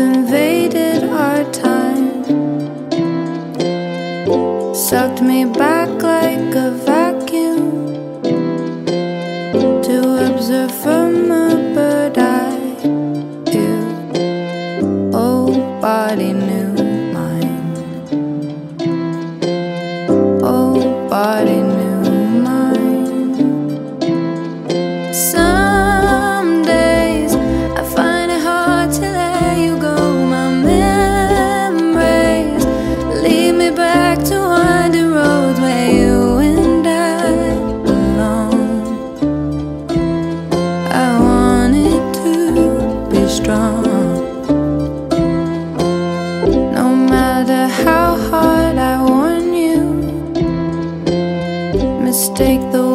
invaded our time, sucked me back like a vacuum to observe from a bird eye view. Oh, body knew mine. Oh, body knew mine. Some days I find it hard to let you go. My memories lead me back to winding roads where you and I belong. I wanted to be strong. No matter how hard I warn you, mistake the